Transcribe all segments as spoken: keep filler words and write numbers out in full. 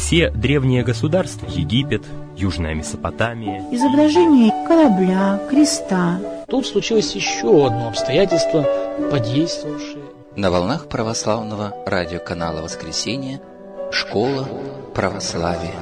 Все древние государства, Египет, Южная Месопотамия, изображение корабля, креста. Тут случилось еще одно обстоятельство, подействовавшее. На волнах православного радиоканала «Воскресенье» «Школа православия».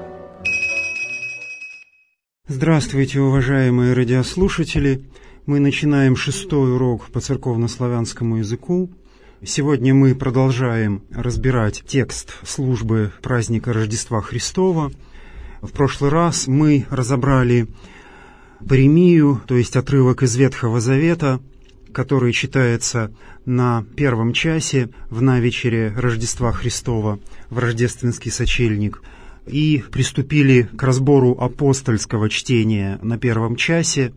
Здравствуйте, уважаемые радиослушатели! Мы начинаем шестой урок по церковно-славянскому языку. Сегодня мы продолжаем разбирать текст службы праздника Рождества Христова. В прошлый раз мы разобрали Паремию, то есть отрывок из Ветхого Завета, который читается на первом часе в навечере Рождества Христова, в рождественский сочельник, и приступили к разбору апостольского чтения на первом часе.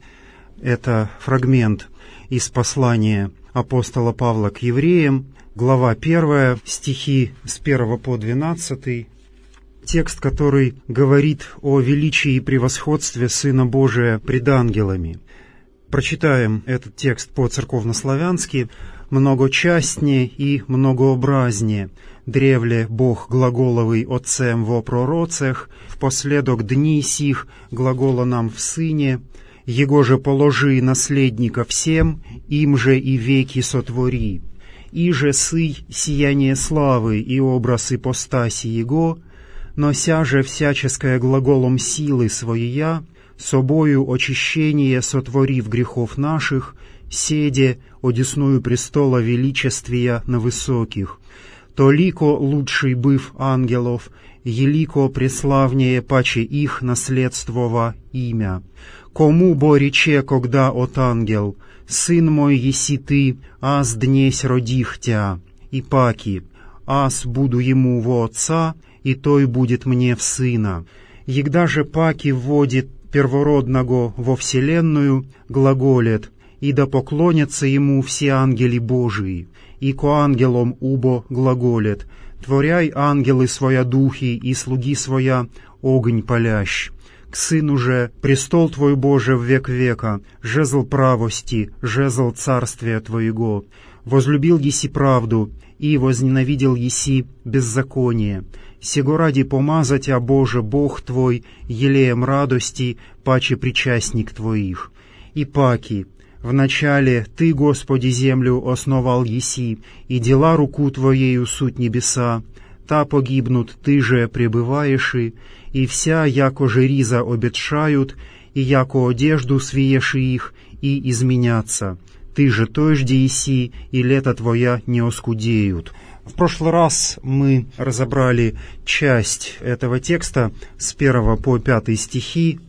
Это фрагмент из послания апостола Павла к евреям, глава первая, стихи с первого по двенадцатый, текст, который говорит о величии и превосходстве Сына Божия пред ангелами. Прочитаем этот текст по-церковнославянски. «Многочастнее и многообразнее древле Бог глаголовый Отцем во пророцах, впоследок дни сих глагола нам в Сыне, Его же положи наследника всем, им же и веки сотвори, и же сый сияние славы и образ ипостаси Его, нося же всяческое глаголом силы своея, собою очищение сотворив грехов наших, седе одесную престола величествия на высоких, то лико лучший быв ангелов, елико преславнее паче их наследствова имя. Кому бо рече, когда от ангел, сын мой еси ты, аз днесь родих тя, и паки, аз буду ему во отца, и той будет мне в сына. Егда же паки вводит первородного во вселенную, глаголет, и да поклонятся ему все ангели Божии, и ко ангелам убо глаголет, творяй ангелы своя духи и слуги своя огонь палящ. К сыну же престол твой Боже в век века, жезл правости, жезл царствия твоего. Возлюбил еси правду, и возненавидел еси беззаконие. Сего ради помазать, а Боже, Бог твой, елеем радости, паче причастник твоих. И паки, вначале Ты, Господи, землю основал еси, и дела руку Твоею суть небеса, та погибнут, Ты же пребываешь, и, и вся, яко же риза обетшают, и яко одежду свиеши их, и изменятся. Ты же той жди еси, и лето Твоя не оскудеют». В прошлый раз мы разобрали часть этого текста с первого по пятый стихи.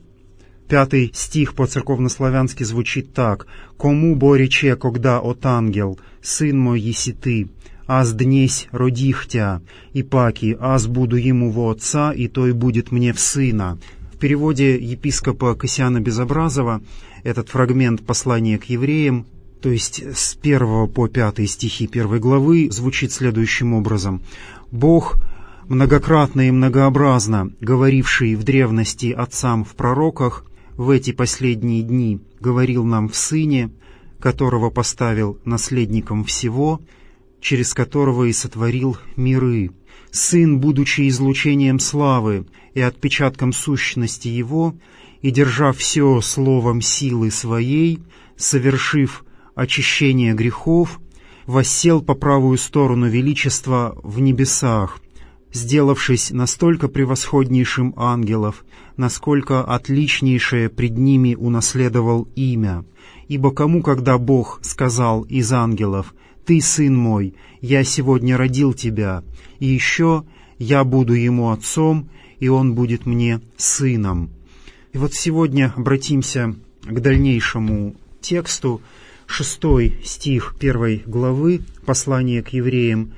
Пятый стих по-церковнославянски звучит так: «Кому бо рече, когда от ангел, сын мой еси ты, аз днесь родих тя, и паки, аз буду ему во отца, и той будет мне в сына». В переводе епископа Кассиана Безобразова этот фрагмент послания к евреям, то есть с первого по пятый стихи первой главы, звучит следующим образом: «Бог, многократно и многообразно говоривший в древности отцам в пророках, в эти последние дни говорил нам в Сыне, которого поставил наследником всего, через которого и сотворил миры. Сын, будучи излучением славы и отпечатком сущности Его, и держа все словом силы Своей, совершив очищение грехов, воссел по правую сторону величества в небесах, сделавшись настолько превосходнейшим ангелов, насколько отличнейшее пред ними унаследовал имя. Ибо кому, когда Бог сказал из ангелов: «Ты, сын мой, я сегодня родил тебя, и еще я буду ему отцом, и он будет мне сыном». И вот сегодня обратимся к дальнейшему тексту. Шестой стих первой главы послания к евреям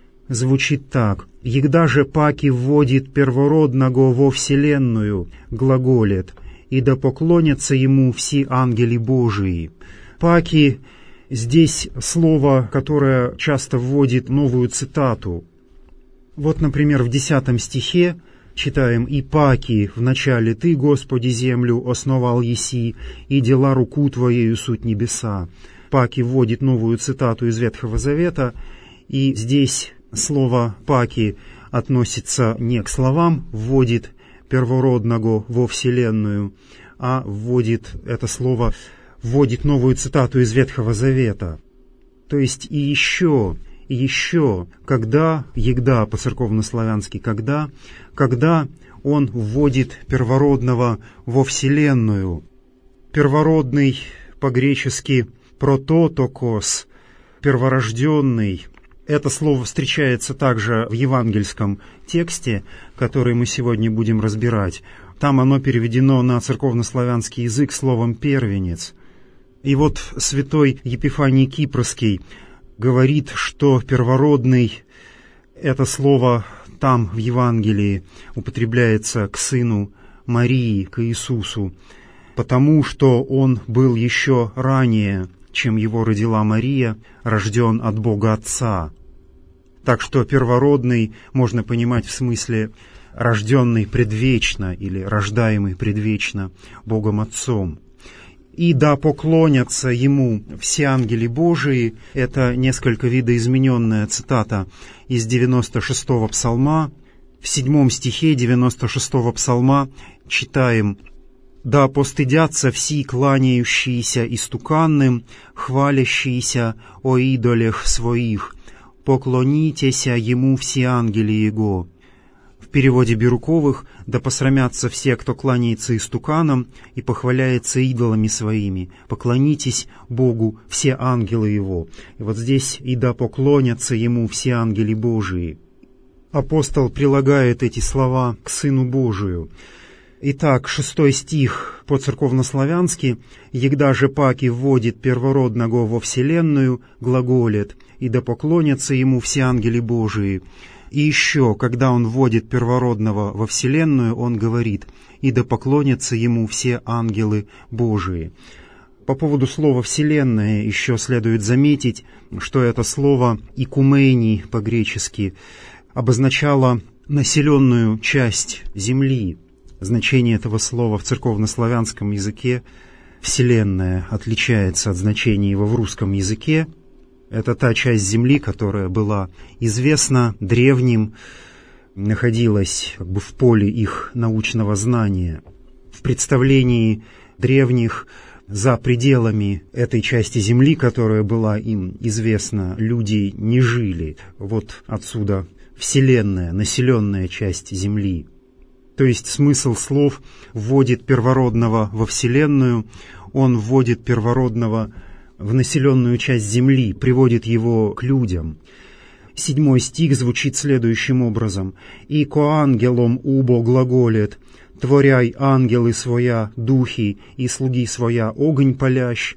звучит так: «Егда же паки вводит первородного во вселенную, глаголет, и да поклонятся ему все ангели Божии». Паки — здесь слово, которое часто вводит новую цитату. Вот, например, в десятом стихе читаем: «И паки, вначале Ты, Господи, землю основал еси, и дела руку Твоею суть небеса». Паки вводит новую цитату из Ветхого Завета, и здесь слово «паки» относится не к словам «вводит первородного во вселенную», а вводит это слово, вводит новую цитату из Ветхого Завета. То есть и еще, и еще, когда, егда по-церковнославянски, когда, когда он вводит первородного во вселенную. Первородный по-гречески прототокос, перворожденный. Это слово встречается также в евангельском тексте, который мы сегодня будем разбирать. Там оно переведено на церковнославянский язык словом «первенец». И вот святой Епифаний Кипрский говорит, что первородный — это слово там в Евангелии употребляется к сыну Марии, к Иисусу, потому что он был еще ранее, чем его родила Мария, рожден от Бога Отца. Так что первородный можно понимать в смысле рожденный предвечно или рождаемый предвечно Богом Отцом. «И да поклонятся ему все ангели Божии» — это несколько видоизмененная цитата из девяносто шестого псалма. В седьмом стихе девяносто шестого псалма читаем: «Да постыдятся все кланяющиеся истуканным, хвалящиеся о идолях своих, поклонитеся ему все ангели его». В переводе Бирюковых: «Да посрамятся все, кто кланяется истуканам и похваляется идолами своими, поклонитесь Богу все ангелы его». И вот здесь: «И да поклонятся ему все ангели Божии». Апостол прилагает эти слова к Сыну Божию. Итак, шестой стих по-церковнославянски: «Егда же паки вводит первородного во вселенную, глаголет, и да поклонятся ему все ангели Божии». И еще, когда он вводит первородного во вселенную, он говорит: «И да поклонятся ему все ангелы Божии». По поводу слова «вселенная» еще следует заметить, что это слово «икумений» по-гречески обозначало населенную часть земли. Значение этого слова в церковнославянском языке «вселенная» отличается от значения его в русском языке. Это та часть земли, которая была известна древним, находилась как бы в поле их научного знания. В представлении древних за пределами этой части земли, которая была им известна, люди не жили. Вот отсюда вселенная, населенная часть земли. То есть смысл слов «вводит первородного во вселенную», он вводит первородного в населенную часть земли, приводит его к людям. Седьмой стих звучит следующим образом: «И ко ангелом убо глаголет, творяй ангелы своя духи, и слуги своя огонь палящ».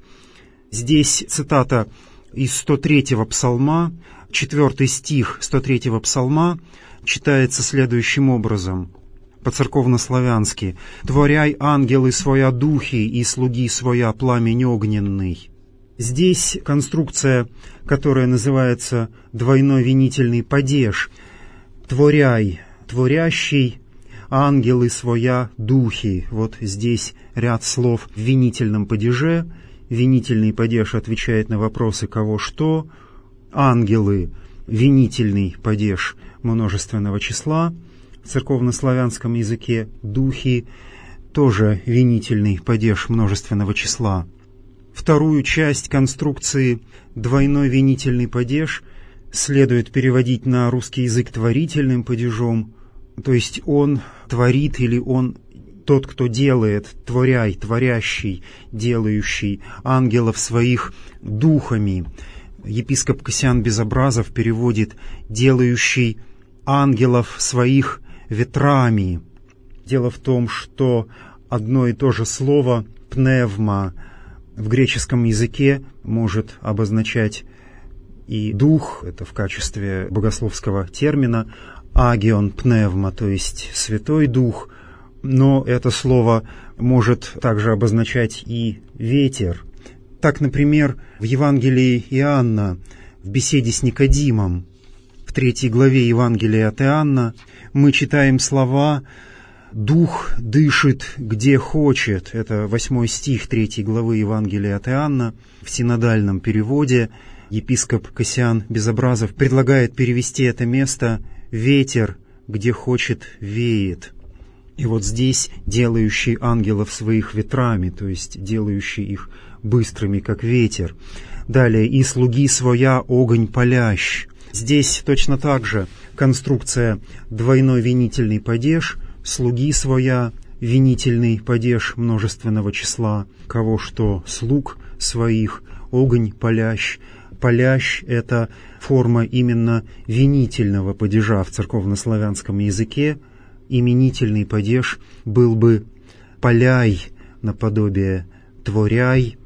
Здесь цитата из сто третьего псалма, четвертый стих сто третьего псалма читается следующим образом, по-церковнославянски: «Творяй ангелы своя духи, и слуги своя пламень огненный». Здесь конструкция, которая называется двойной винительный падеж. «Творяй», «творящий», «ангелы своя духи». Вот здесь ряд слов в винительном падеже. Винительный падеж отвечает на вопросы «кого что». «Ангелы», винительный падеж множественного числа. В церковнославянском языке «духи» тоже винительный падеж множественного числа. Вторую часть конструкции «двойной винительный падеж» следует переводить на русский язык творительным падежом, то есть он творит или он тот, кто делает, творяй, творящий, делающий ангелов своих духами. Епископ Кассиан Безобразов переводит «делающий ангелов своих ветрами». Дело в том, что одно и то же слово «пневма» в греческом языке может обозначать и дух, это в качестве богословского термина, агион пневма, то есть Святой Дух, но это слово может также обозначать и ветер. Так, например, в Евангелии Иоанна, в беседе с Никодимом, в третьей главе Евангелия от Иоанна, мы читаем слова «Дух дышит, где хочет». Это восьмой стих третьей главы Евангелия от Иоанна. В синодальном переводе епископ Кассиан Безобразов предлагает перевести это место «Ветер где хочет, веет. И вот здесь делающий ангелов своих ветрами, то есть делающий их быстрыми, как ветер. Далее, и слуги своя огонь палящ. Здесь точно так же конструкция двойной винительный падеж, слуги своя, винительный падеж множественного числа, кого что слуг своих, огонь палящ. Палящ — это форма именно винительного падежа в церковнославянском языке. Именительный падеж был бы «паляй» наподобие «творяй».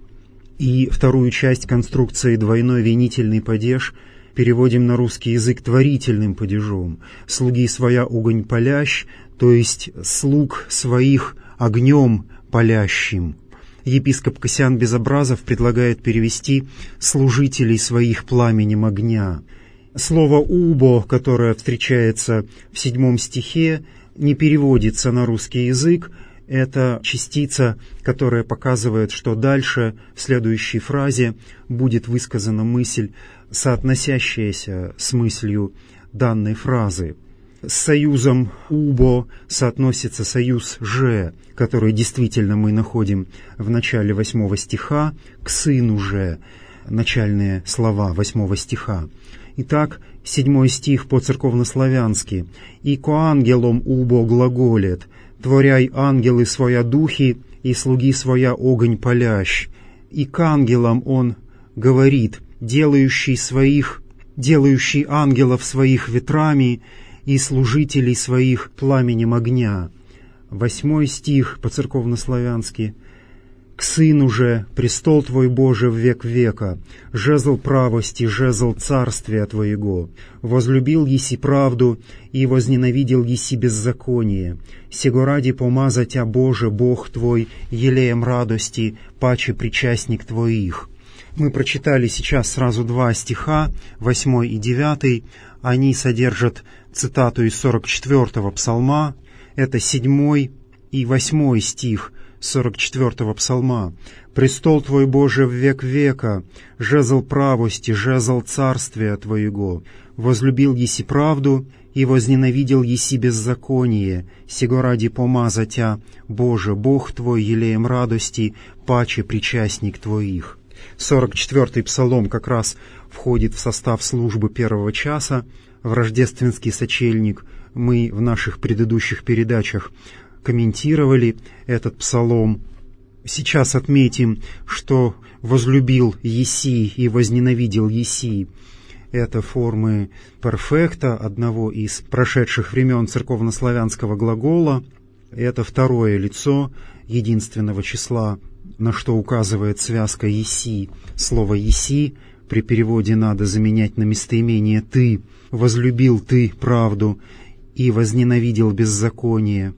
И вторую часть конструкции двойной винительный падеж переводим на русский язык творительным падежом. «Слуги своя огонь палящ», то есть «слуг своих огнем палящим». Епископ Кассиан Безобразов предлагает перевести «служителей своих пламенем огня». Слово «убо», которое встречается в седьмом стихе, не переводится на русский язык. Это частица, которая показывает, что дальше, в следующей фразе, будет высказана мысль, соотносящаяся с мыслью данной фразы. С союзом «убо» соотносится союз «же», который действительно мы находим в начале восьмого стиха, к «сыну же», начальные слова восьмого стиха. Итак, седьмой стих по-церковнославянски. «И ко ангелом убо глаголет, творяй ангелы своя духи, и слуги своя огонь палящ». И к ангелам он говорит, делающий своих, делающий ангелов своих ветрами и служителей своих пламенем огня. Восьмой стих по-церковнославянски. «К сыну же, престол твой Боже в век века, жезл правости, жезл царствия твоего. Возлюбил еси правду, и возненавидел еси беззаконие. Сего ради помаза тя, Боже, Бог твой, елеем радости, паче причастник твоих». Мы прочитали сейчас сразу два стиха, восьмой и девятый. Они содержат цитату из сорок четвёртого псалма. Это седьмой и восьмой стих сорок четвёртого псалма. «Престол твой, Боже, в век века, жезл правости, жезл царствия твоего. Возлюбил еси правду, и возненавидел еси беззаконие. Сего ради помаза тя, Боже, Бог твой, елеем радости, паче причастник твоих». сорок четвёртый псалом как раз входит в состав службы первого часа, в рождественский сочельник. Мы в наших предыдущих передачах комментировали этот псалом. Сейчас отметим, что «возлюбил еси» и «возненавидел еси» — это формы перфекта, одного из прошедших времен церковнославянского глагола. Это второе лицо единственного числа, на что указывает связка «еси». Слово «еси» при переводе надо заменять на местоимение «ты». «Возлюбил ты правду и возненавидел беззаконие».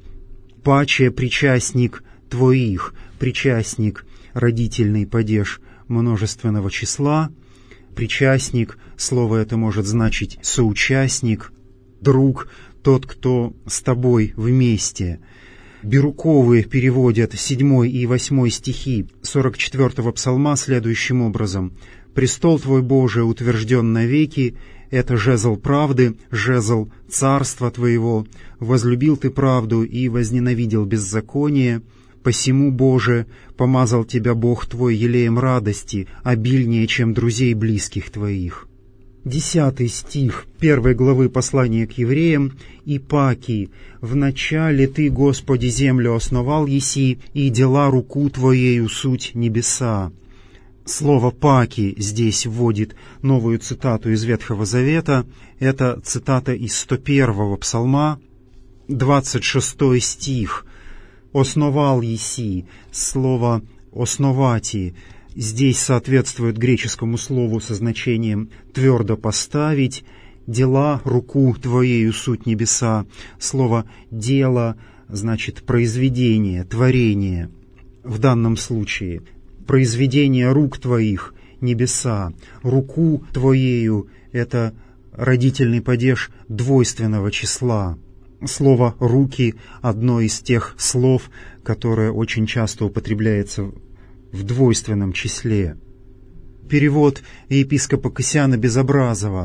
«Паче причастник твоих», причастник — родительный падеж множественного числа. Причастник, слово это может значить соучастник, друг, тот, кто с тобой вместе. Бирюковы переводят седьмой и восьмой стихи сорок четвёртого псалма следующим образом. «Престол твой, Боже, утвержден навеки, это жезл правды, жезл царства твоего. Возлюбил ты правду и возненавидел беззаконие. Посему, Боже, помазал тебя Бог твой елеем радости, обильнее, чем друзей близких твоих». Десятый стих первой главы послания к евреям. «И паки, вначале ты, Господи, землю основал еси, и дела руку твоею суть небеса». Слово «паки» здесь вводит новую цитату из Ветхого Завета. Это цитата из сто первого псалма, двадцать шестой стих. «Основал еси». Слово «основати» здесь соответствует греческому слову со значением «твердо поставить». «Дела руку твоею суть небеса». Слово «дело» значит произведение, творение. В данном случае произведение рук твоих, небеса. Руку твоею — это родительный падеж двойственного числа. Слово «руки» — одно из тех слов, которое очень часто употребляется в двойственном числе. Перевод епископа Кассиана Безобразова.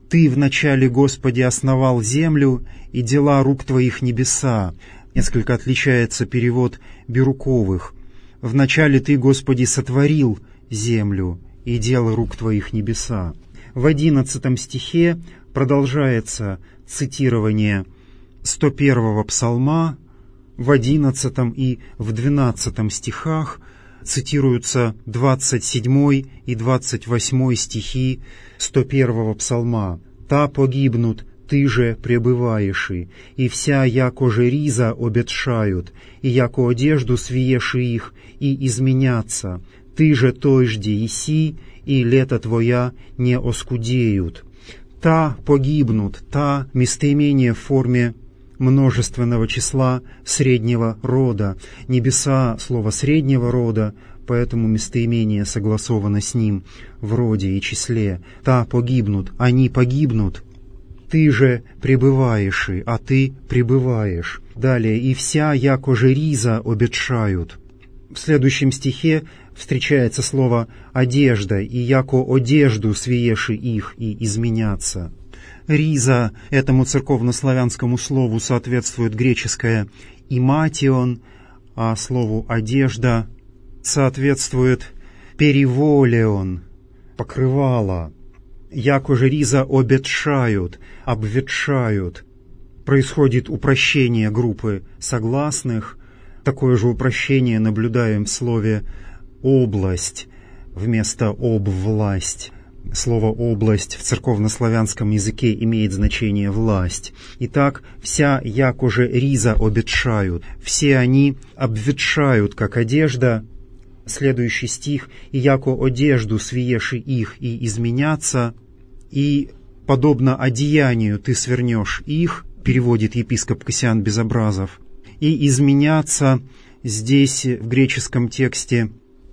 «Ты вначале, Господи, основал землю, и дела рук Твоих небеса». Несколько отличается перевод Бирюковых. «Вначале Ты, Господи, сотворил землю, и дела рук Твоих небеса». В одиннадцатом стихе продолжается цитирование сто первого псалма, в одиннадцатом и в двенадцатом стихах цитируются двадцать седьмой и двадцать восьмой стихи сто первого псалма. «Та погибнут, Ты же пребываеши, и вся яко же риза обетшают, и яко одежду свиеши их, и изменятся. Ты же той жди еси, и лето Твоя не оскудеют». «Та погибнут», «та» — местоимение в форме множественного числа среднего рода. «Небеса» — слово среднего рода, поэтому местоимение согласовано с ним в роде и числе. «Та погибнут», «они погибнут». «Ты же пребываешь, а ты пребываешь». Далее, «и вся яко же риза обетшают». В следующем стихе встречается слово «одежда», и яко одежду свиеши их, и изменятся. Риза этому церковнославянскому слову соответствует греческое «иматион», а слову «одежда» соответствует «переволеон», «покрывало». Яко же риза обетшают, обветшают. Происходит упрощение группы согласных. Такое же упрощение наблюдаем в слове «область» вместо «обвласть». Слово «область» в церковнославянском языке имеет значение «власть». Итак, «вся яко же риза обетшают», все они обветшают, как одежда. Следующий стих: «И яко одежду свиеши их, и изменятся, и подобно одеянию ты свернешь их», переводит епископ Кассиан Безобразов. «И изменятся» здесь в греческом тексте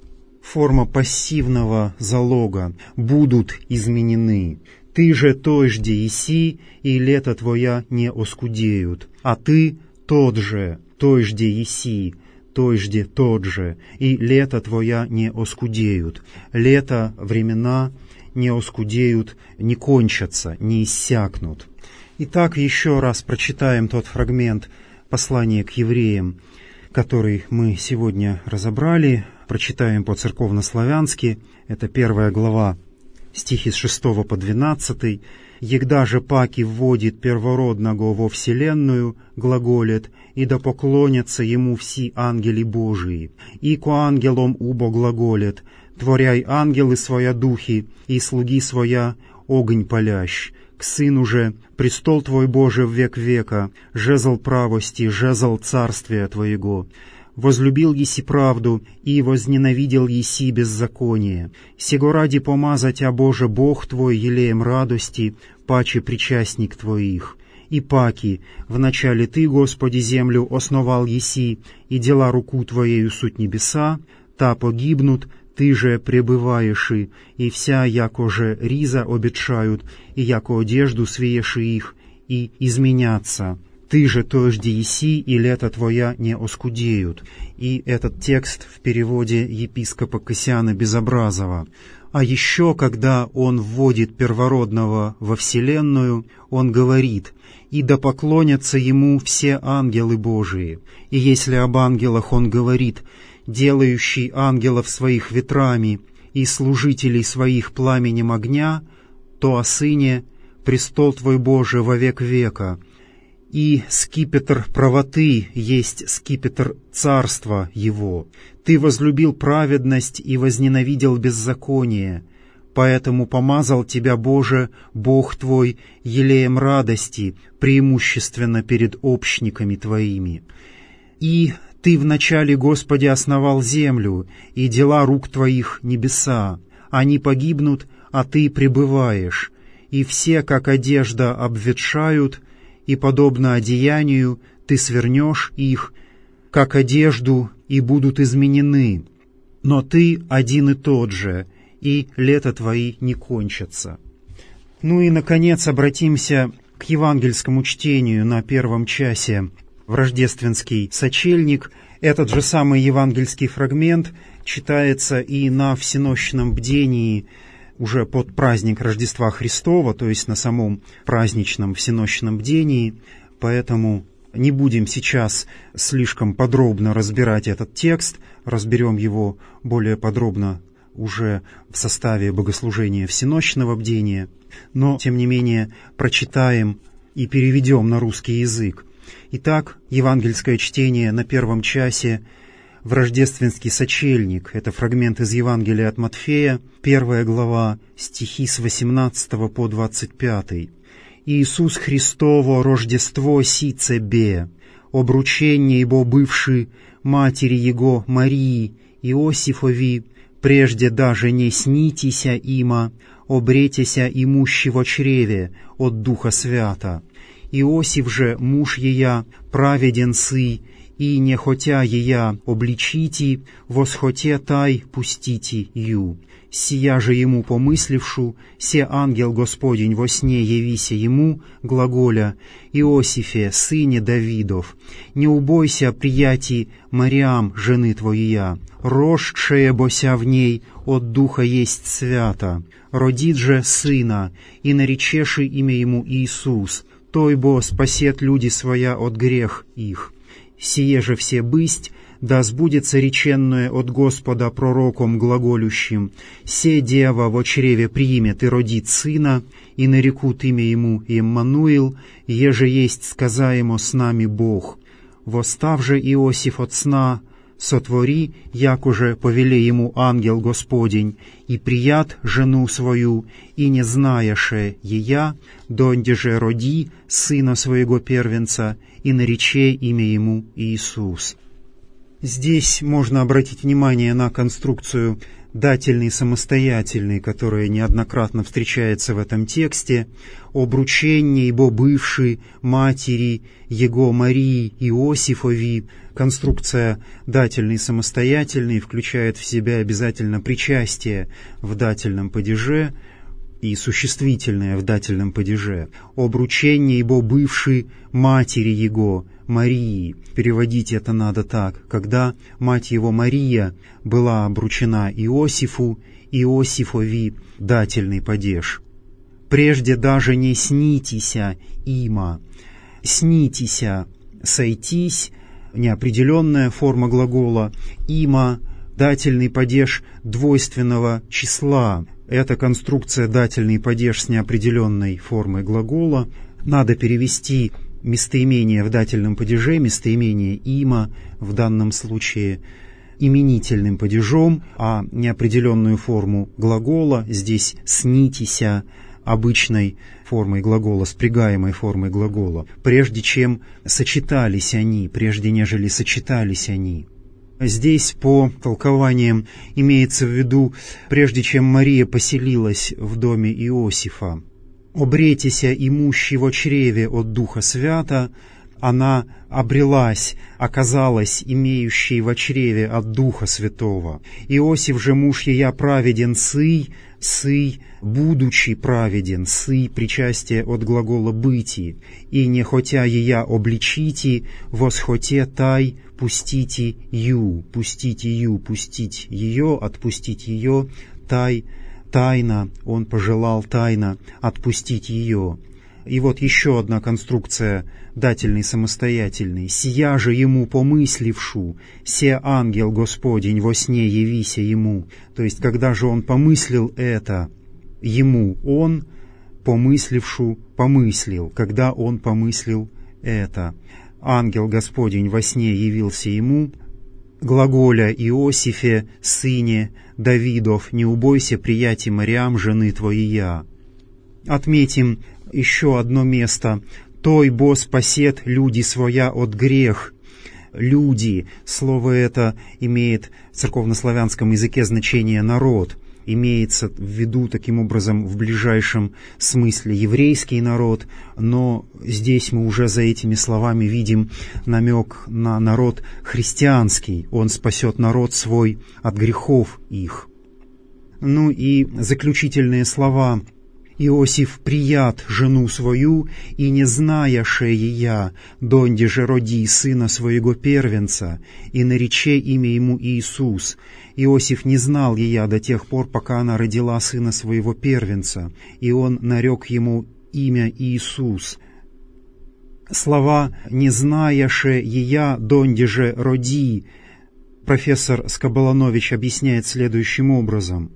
форма пассивного залога, «будут изменены». «Ты же той жди еси, и лето Твоя не оскудеют». А ты тот же, той жди еси, той жди тот же, и лето Твоя не оскудеют. Лето, времена не оскудеют, не кончатся, не иссякнут. Итак, еще раз прочитаем тот фрагмент послания к евреям, который мы сегодня разобрали. Прочитаем по-церковнославянски. Это первая глава, стихи с шестого по двенадцатый. «Егда же паки вводит первородного во вселенную, глаголет, и да поклонятся ему все ангели Божии. И ко ангелом убо глаголет, творяй ангелы своя духи, и слуги своя огонь палящ. К сыну же престол твой Боже в век века, жезл правости, жезл царствия твоего. Возлюбил еси правду, и возненавидел еси беззаконие. Сего ради помазать, а Боже, Бог твой, елеем радости, паче причастник твоих. И паки, вначале ты, Господи, землю основал еси, и дела руку твоею суть небеса, та погибнут, ты же пребываеши, и вся яко же риза обетшают, и яко одежду свиеши их, и изменятся. Ты же то жди еси, и лето Твоя не оскудеют». И этот текст в переводе епископа Кассиана Безобразова. А еще, когда он вводит первородного во вселенную, он говорит: «И да поклонятся ему все ангелы Божии». И если об ангелах он говорит: «делающий ангелов своих ветрами и служителей своих пламенем огня», то о Сыне: «престол Твой, Боже, во век века». И скипетр правоты есть скипетр царства Его. Ты возлюбил праведность и возненавидел беззаконие, поэтому помазал тебя, Боже, Бог твой, елеем радости, преимущественно перед общниками твоими. И ты вначале, Господи, основал землю, и дела рук твоих небеса. Они погибнут, а ты пребываешь, и все, как одежда, обветшают, и, подобно одеянию, ты свернешь их, как одежду, и будут изменены. Но ты один и тот же, и лета твои не кончатся». Ну и, наконец, обратимся к евангельскому чтению на первом часе в рождественский сочельник. Этот же самый евангельский фрагмент читается и на всенощном бдении уже под праздник Рождества Христова, то есть на самом праздничном всенощном бдении, поэтому не будем сейчас слишком подробно разбирать этот текст, разберем его более подробно уже в составе богослужения всенощного бдения, но, тем не менее, прочитаем и переведем на русский язык. Итак, евангельское чтение на первом часе в рождественский сочельник. Это фрагмент из Евангелия от Матфея, первая глава, стихи с восемнадцатого по двадцать пятый. «Иисус Христово Рождество сице бе, обручение Его бывши матери Его Марии Иосифови, прежде даже не снитися има, обретеся имущего чреве от Духа Свята. Иосиф же, муж ея, праведен сы, и не хотя ея обличите, восхоте тай пустите ю. Сия же ему помыслившу, се ангел Господень во сне явися ему, глаголя: Иосифе, сыне Давидов, не убойся прияти Мариам, жены твоя, рождшее бося в ней от Духа есть свята, родит же сына, и наречеши имя ему Иисус, той бо спасет люди своя от грех их. Сие же все бысть, да сбудется реченное от Господа пророком глаголющим: «Се дева во чреве примет и родит сына, и нарекут имя ему Иммануил, еже есть сказаемо с нами Бог. Восстав же Иосиф от сна, сотвори, якоже повеле ему ангел Господень, и прият жену свою, и не знаяше ея, донде же роди сына своего первенца, и нарече имя ему Иисус». Здесь можно обратить внимание на конструкцию дательный самостоятельный, которая неоднократно встречается в этом тексте, обручение его бывшей матери Его Марии Иосифови. Конструкция дательный самостоятельный включает в себя обязательно причастие в дательном падеже и существительное в дательном падеже. Обручение его бывшей матери Его Марии. Переводить это надо так: когда мать его Мария была обручена Иосифу, Иосифови, дательный падеж. Прежде даже не снитися има. Снитися, сойтись, неопределенная форма глагола, има, дательный падеж двойственного числа. Это конструкция дательный падеж с неопределенной формой глагола. Надо перевести местоимение в дательном падеже, местоимение има в данном случае именительным падежом, а неопределенную форму глагола здесь снитися обычной формой глагола, спрягаемой формой глагола, прежде чем сочетались они, прежде нежели сочетались они. Здесь, по толкованиям, имеется в виду, прежде чем Мария поселилась в доме Иосифа. «Обретеся имущий во чреве от Духа Свята», она обрелась, оказалась имеющей во чреве от Духа Святого. «Иосиф же муж ея праведен сый, сый, будучи праведен, сый, причастие от глагола «быти», и не хотя ея обличите, восхоте тай пустите ю, пустите ю, пустить ее, отпустить ее, тай, тайна, он пожелал тайно отпустить ее». И вот еще одна конструкция дательный самостоятельный. «Сия же ему помыслившу, се ангел Господень во сне явися ему». То есть, когда же он помыслил это, ему он, помыслившу, помыслил, когда он помыслил это. Ангел Господень во сне явился ему, глаголя Иосифе, сыне Давидов, не убойся прияти Мариам, жены твоя. Отметим еще одно место. «Той бо спасет люди своя от грех». «Люди» — слово это имеет в церковнославянском языке значение «народ». Имеется в виду таким образом в ближайшем смысле еврейский народ, но здесь мы уже за этими словами видим намек на народ христианский. Он спасет народ свой от грехов их. Ну и заключительные слова Иосиф прият жену свою, и не знаяше ея, донде же роди сына своего первенца, и нарече имя ему Иисус. Иосиф не знал ея до тех пор, пока она родила сына своего первенца, и он нарек ему имя Иисус. Слова «не знаяше ея, донде же роди» профессор Скоболанович объясняет следующим образом.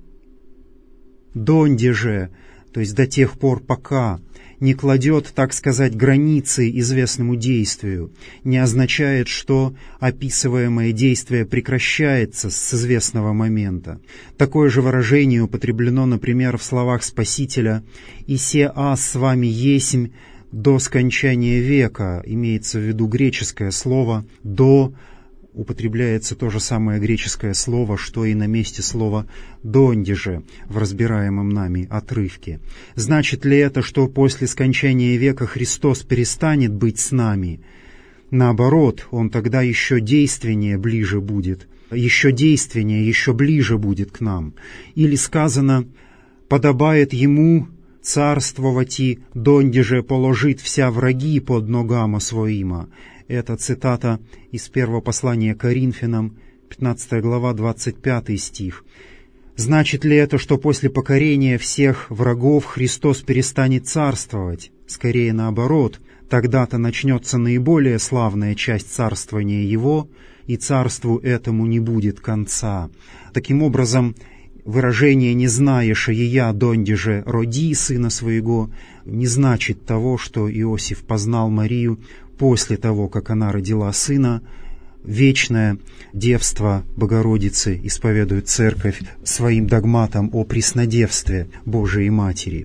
«Донде же», то есть до тех пор, пока, не кладет, так сказать, границы известному действию, не означает, что описываемое действие прекращается с известного момента. Такое же выражение употреблено, например, в словах Спасителя «И се аз с вами есмь до скончания века», имеется в виду греческое слово «до», употребляется то же самое греческое слово, что и на месте слова «донде же» в разбираемом нами отрывке. Значит ли это, что после скончания века Христос перестанет быть с нами? Наоборот, Он тогда еще действеннее ближе будет, еще действеннее, еще ближе будет к нам. Или сказано «подобает Ему царствовать и донде же положит вся враги под ногама своима». Это цитата из первого послания Коринфянам, пятнадцатая глава, двадцать пятый стих. Значит ли это, что после покорения всех врагов Христос перестанет царствовать? Скорее наоборот, тогда-то начнется наиболее славная часть царствования Его, и царству этому не будет конца. Таким образом, выражение «не знаешь ея, донде же роди сына своего» не значит того, что Иосиф познал Марию после того, как она родила сына. Вечное девство Богородицы исповедует Церковь своим догматом о преснодевстве Божией Матери.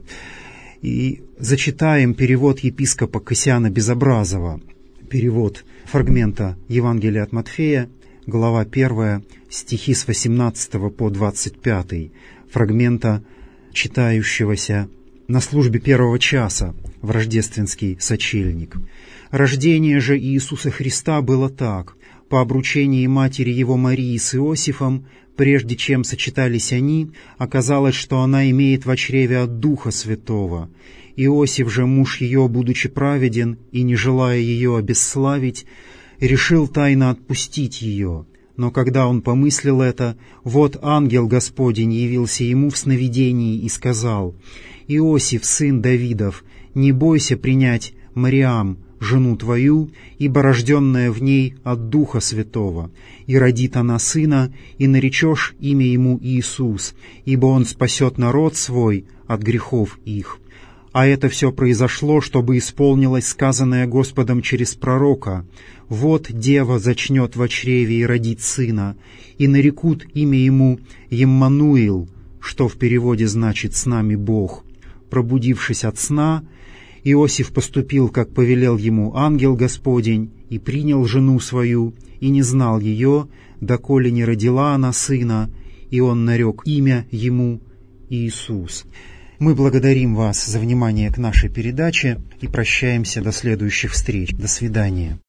И зачитаем перевод епископа Кассиана Безобразова, перевод фрагмента Евангелия от Матфея, глава первая, стихи с восемнадцатого по двадцать пятый, фрагмента, читающегося на службе первого часа в рождественский сочельник. Рождение же Иисуса Христа было так. По обручении матери его Марии с Иосифом, прежде чем сочетались они, оказалось, что она имеет в чреве от Духа Святого. Иосиф же, муж ее, будучи праведен и не желая ее обесславить, решил тайно отпустить ее. Но когда он помыслил это, вот ангел Господень явился ему в сновидении и сказал: «Иосиф, сын Давидов, не бойся принять Мариам, жену твою, ибо рожденная в ней от Духа Святого, и родит она сына, и наречешь имя ему Иисус, ибо он спасет народ свой от грехов их». А это все произошло, чтобы исполнилось сказанное Господом через пророка: «Вот дева зачнет во чреве и родит сына, и нарекут имя ему Еммануил», что в переводе значит «с нами Бог». Пробудившись от сна, Иосиф поступил, как повелел ему ангел Господень, и принял жену свою, и не знал ее, доколе не родила она сына, и он нарек имя ему Иисус. Мы благодарим вас за внимание к нашей передаче и прощаемся до следующих встреч. До свидания.